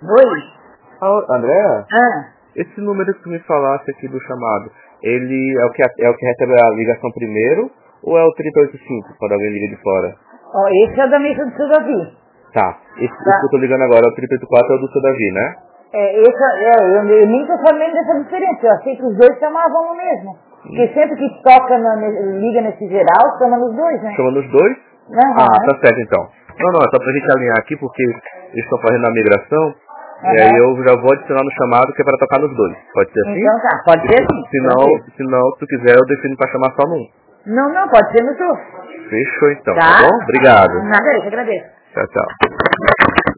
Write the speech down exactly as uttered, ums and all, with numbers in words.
Oi. Ah, Andréa? Ah. Esse número que tu me falasse aqui do chamado, ele é o que, é o que recebe a ligação primeiro ou é o trinta e oito cinco, quando alguém liga de fora? Ó, esse é o da mesa do seu Davi. Tá. Esse, Tá. esse que eu tô ligando agora, é o trinta e oito quatro, é o do seu Davi, né? É, esse, é, eu, eu nem tô sabendo dessa diferença. Eu achei que os dois chamavam no mesmo. Porque Hum. sempre que toca, na, liga nesse geral, chama nos dois, né? Chama nos dois? Uhum. Ah, tá certo então. Não, não, é só pra gente alinhar aqui, porque eles estão fazendo a migração, Uhum. e aí eu já vou adicionar no chamado que é pra tocar nos dois. Pode ser assim? Então tá, pode ser assim. Se não, se não, se tu quiser, eu defino pra chamar só num. Não, não, pode ser no seu. Fechou então, Tá? tá bom? Obrigado. Nada, eu que agradeço. Tchau, tchau.